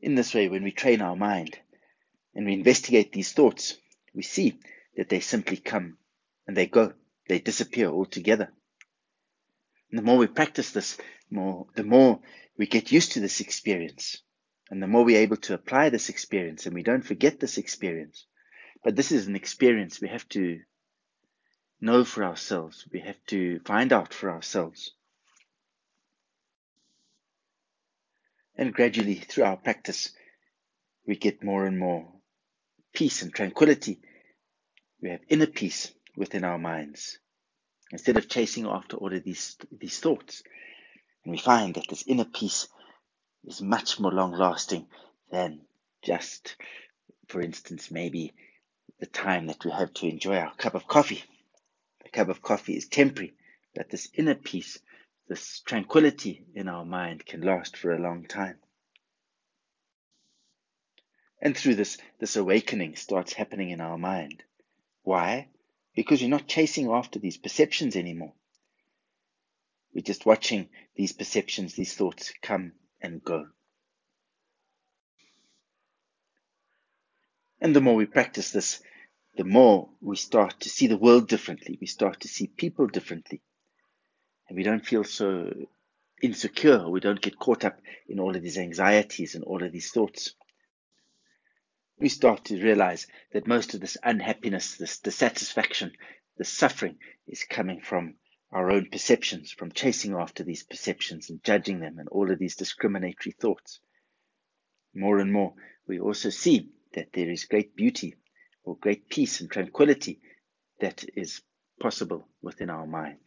In this way, when we train our mind and we investigate these thoughts, we see that they simply come and they go. They disappear altogether. And the more we practice this, the more we get used to this experience. And the more we're able to apply this experience, and we don't forget this experience. But this is an experience we have to know for ourselves. We have to find out for ourselves. And gradually, through our practice, we get more and more peace and tranquility. We have inner peace within our minds, instead of chasing after all of these thoughts. And we find that this inner peace is much more long-lasting than just, for instance, maybe the time that we have to enjoy our cup of coffee. A cup of coffee is temporary, but this inner peace, this tranquility in our mind can last for a long time. And through this awakening starts happening in our mind. Why? Because you're not chasing after these perceptions anymore. We're just watching these perceptions, these thoughts come and go. And the more we practice this, the more we start to see the world differently. We start to see people differently. And we don't feel so insecure. We don't get caught up in all of these anxieties and all of these thoughts. We start to realize that most of this unhappiness, this dissatisfaction, this suffering is coming from our own perceptions, from chasing after these perceptions and judging them and all of these discriminatory thoughts. More and more, we also see that there is great beauty or great peace and tranquility that is possible within our mind.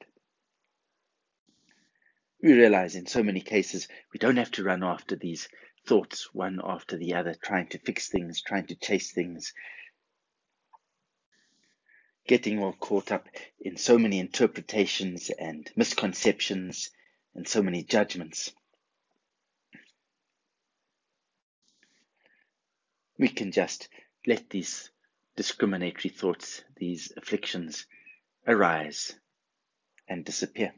We realize in so many cases we don't have to run after these thoughts one after the other, trying to fix things, trying to chase things, getting all caught up in so many interpretations and misconceptions and so many judgments. We can just let these discriminatory thoughts, these afflictions, arise and disappear.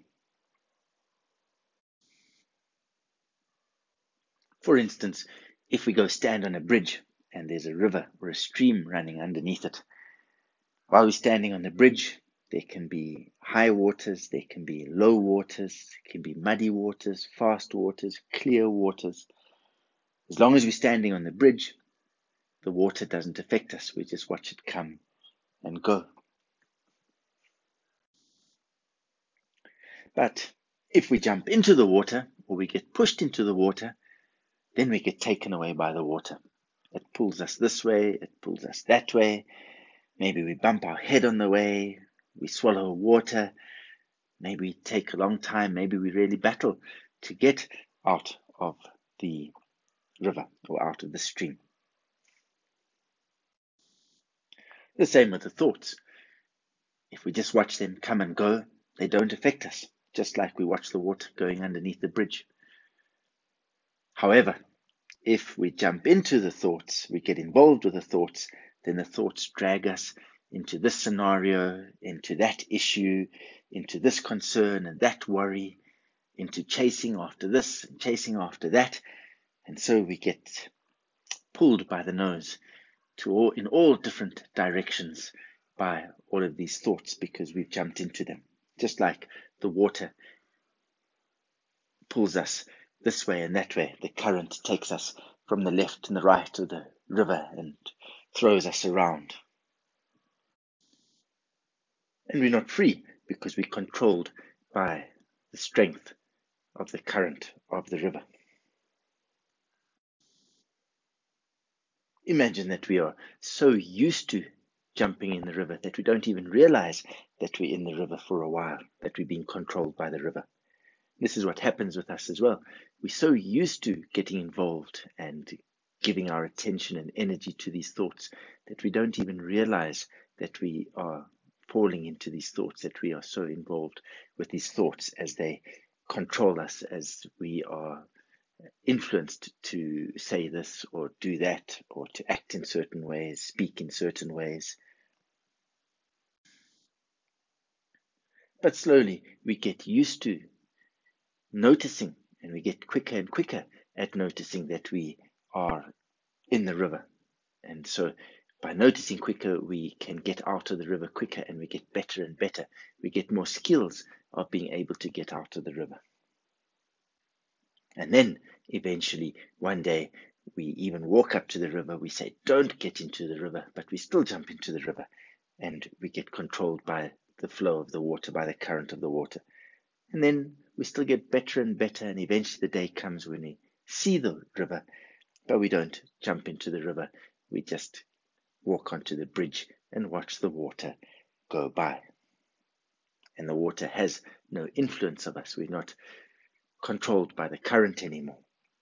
For instance, if we go stand on a bridge and there's a river or a stream running underneath it, while we're standing on the bridge, there can be high waters, there can be low waters, there can be muddy waters, fast waters, clear waters. As long as we're standing on the bridge, the water doesn't affect us. We just watch it come and go. But if we jump into the water or we get pushed into the water, then we get taken away by the water. It pulls us this way, it pulls us that way. Maybe we bump our head on the way, we swallow water, maybe it take a long time, maybe we really battle to get out of the river or out of the stream. The same with the thoughts. If we just watch them come and go, they don't affect us, just like we watch the water going underneath the bridge. However, if we jump into the thoughts, we get involved with the thoughts, then the thoughts drag us into this scenario, into that issue, into this concern and that worry, into chasing after this and chasing after that. And so we get pulled by the nose in all different directions by all of these thoughts because we've jumped into them. Just like the water pulls us this way and that way, the current takes us from the left and the right of the river and throws us around. And we're not free because we're controlled by the strength of the current of the river. Imagine that we are so used to jumping in the river that we don't even realize that we're in the river for a while, that we're being controlled by the river. This is what happens with us as well. We're so used to getting involved and giving our attention and energy to these thoughts that we don't even realize that we are falling into these thoughts, that we are so involved with these thoughts as they control us, as we are influenced to say this or do that, or to act in certain ways, speak in certain ways. But slowly we get used to noticing, and we get quicker and quicker at noticing that we are in the river. And so by noticing quicker, we can get out of the river quicker, and we get better and better. We get more skills of being able to get out of the river. And then eventually one day we even walk up to the river. We say, don't get into the river, but we still jump into the river, and we get controlled by the flow of the water, by the current of the water. And then we still get better and better, and eventually the day comes when we see the river, but we don't jump into the river. We just walk onto the bridge and watch the water go by. And the water has no influence of us. We're not controlled by the current anymore.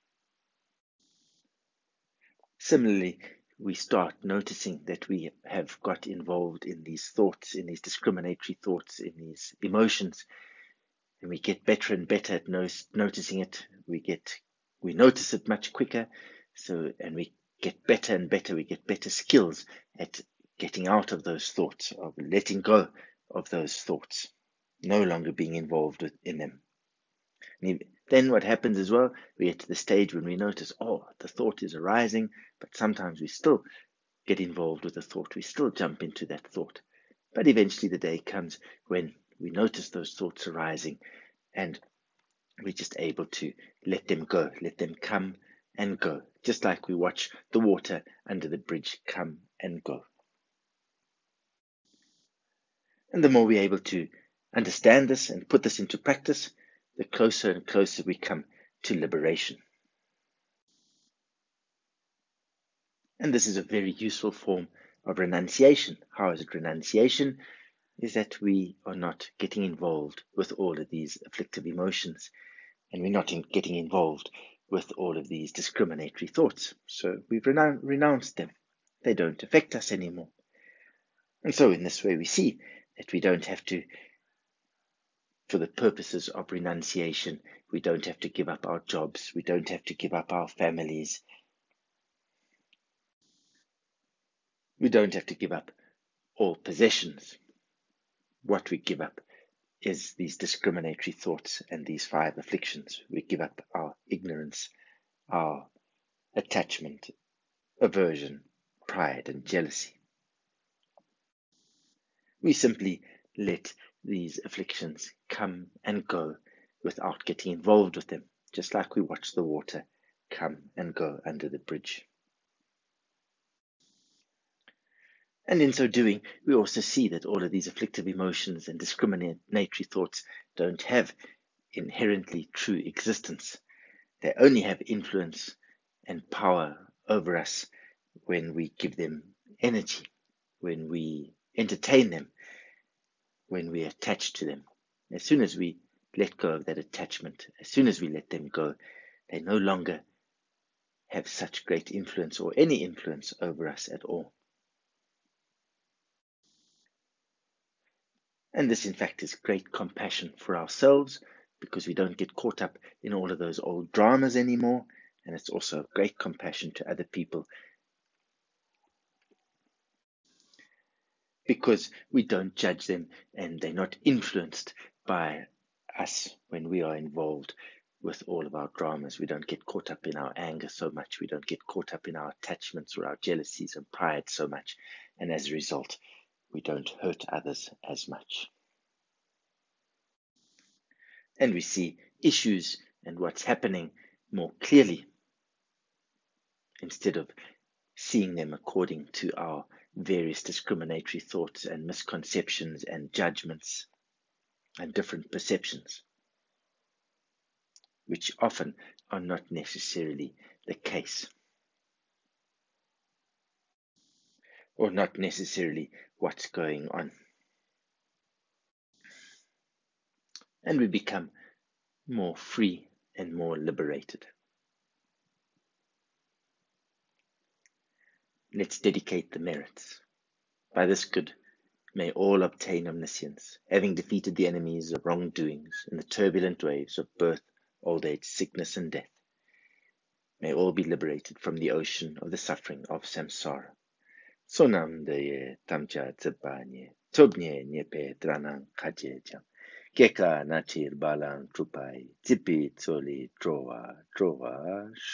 Similarly, we start noticing that we have got involved in these thoughts, in these discriminatory thoughts, in these emotions, and we get better and better at noticing it. We notice it much quicker, and we get better and better. We get better skills at getting out of those thoughts, of letting go of those thoughts, no longer being involved in them. And then what happens as well, we get to the stage when we notice, the thought is arising, but sometimes we still get involved with the thought. We still jump into that thought. But eventually the day comes when we notice those thoughts arising, and we're just able to let them go, let them come and go, just like we watch the water under the bridge come and go. And the more we're able to understand this and put this into practice, the closer and closer we come to liberation. And this is a very useful form of renunciation. How is it renunciation? Is that we are not getting involved with all of these afflictive emotions, and we're not getting involved with all of these discriminatory thoughts. So we've renounced them. They don't affect us anymore. And so in this way we see that we don't have to, for the purposes of renunciation, we don't have to give up our jobs. We don't have to give up our families. We don't have to give up all possessions. What we give up is these discriminatory thoughts and these 5 afflictions. We give up our ignorance, our attachment, aversion, pride, and jealousy. We simply let these afflictions come and go without getting involved with them, just like we watch the water come and go under the bridge. And in so doing, we also see that all of these afflictive emotions and discriminatory thoughts don't have inherently true existence. They only have influence and power over us when we give them energy, when we entertain them, when we attach to them. As soon as we let go of that attachment, as soon as we let them go, they no longer have such great influence or any influence over us at all. And this, in fact, is great compassion for ourselves, because we don't get caught up in all of those old dramas anymore. And it's also great compassion to other people, because we don't judge them and they're not influenced by us when we are involved with all of our dramas. We don't get caught up in our anger so much. We don't get caught up in our attachments or our jealousies and pride so much. And as a result, we don't hurt others as much. And we see issues and what's happening more clearly, instead of seeing them according to our various discriminatory thoughts and misconceptions and judgments and different perceptions, which often are not necessarily the case, or not necessarily what's going on. And we become more free and more liberated. Let's dedicate the merits. By this good, may all obtain omniscience, having defeated the enemies of wrongdoings in the turbulent waves of birth, old age, sickness, and death. May all be liberated from the ocean of the suffering of samsara. Sonam de tamcha tsepanye, tobnye nyepe tranang kajejam. Keka natir balang trupai, tipi tsoli trova.